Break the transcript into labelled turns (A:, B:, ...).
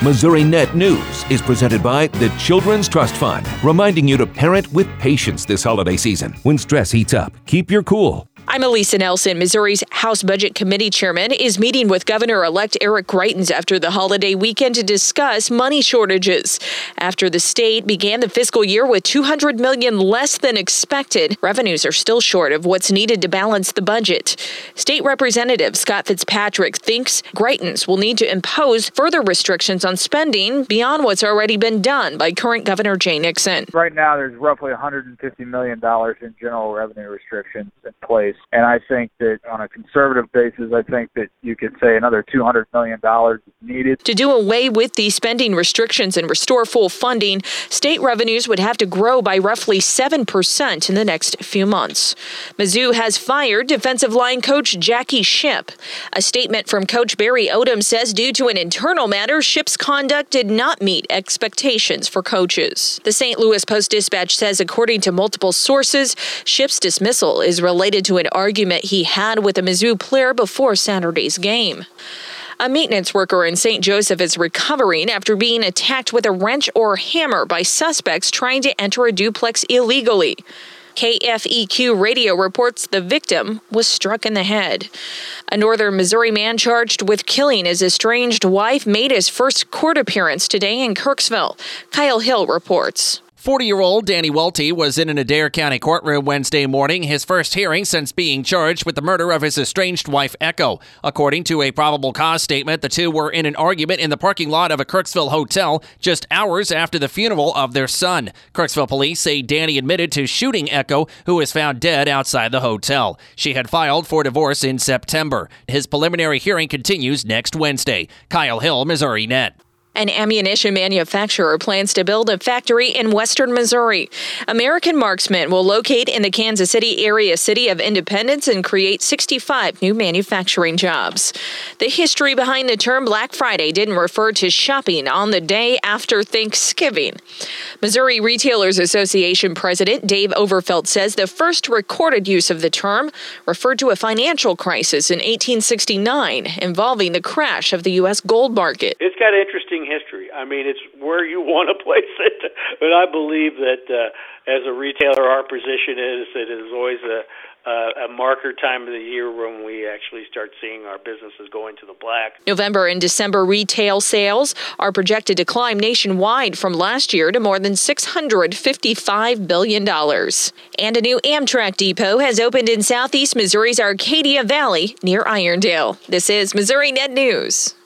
A: Missouri Net News is presented by the Children's Trust Fund, reminding you to parent with patience this holiday season. When stress heats up, keep your cool.
B: I'm Elisa Nelson. Missouri's House Budget Committee chairman is meeting with Governor-elect Eric Greitens after the holiday weekend to discuss money shortages. After the state began the fiscal year with $200 million less than expected, revenues are still short of what's needed to balance the budget. State Representative Scott Fitzpatrick thinks Greitens will need to impose further restrictions on spending beyond what's already been done by current Governor Jay Nixon.
C: Right now, there's roughly $150 million in general revenue restrictions in place. And I think that on a conservative basis, I think that you could say another $200 million is needed.
B: To do away with these spending restrictions and restore full funding, state revenues would have to grow by roughly 7% in the next few months. Mizzou has fired defensive line coach Jackie Shipp. A statement from Coach Barry Odom says due to an internal matter, Shipp's conduct did not meet expectations for coaches. The St. Louis Post-Dispatch says, according to multiple sources, Shipp's dismissal is related to an argument he had with a Mizzou player before Saturday's game. A maintenance worker in St. Joseph is recovering after being attacked with a wrench or hammer by suspects trying to enter a duplex illegally. KFEQ radio reports the victim was struck in the head. A northern Missouri man charged with killing his estranged wife made his first court appearance today in Kirksville. Kyle Hill reports.
D: 40-year-old Danny Welty was in an Adair County courtroom Wednesday morning, his first hearing since being charged with the murder of his estranged wife, Echo. According to a probable cause statement, the two were in an argument in the parking lot of a Kirksville hotel just hours after the funeral of their son. Kirksville police say Danny admitted to shooting Echo, who was found dead outside the hotel. She had filed for divorce in September. His preliminary hearing continues next Wednesday. Kyle Hill, Missouri Net.
B: An ammunition manufacturer plans to build a factory in western Missouri. American Marksman will locate in the Kansas City area city of Independence and create 65 new manufacturing jobs. The history behind the term Black Friday didn't refer to shopping on the day after Thanksgiving. Missouri Retailers Association President Dave Overfelt says the first recorded use of the term referred to a financial crisis in 1869 involving the crash of the U.S. gold market.
E: It's got interesting history. I mean, it's where you want to place it. But I believe that as a retailer, our position is that it is always a marker time of the year when we actually start seeing our businesses go into the black.
B: November and December retail sales are projected to climb nationwide from last year to more than $655 billion. And a new Amtrak depot has opened in southeast Missouri's Arcadia Valley near Irondale. This is Missouri Net News.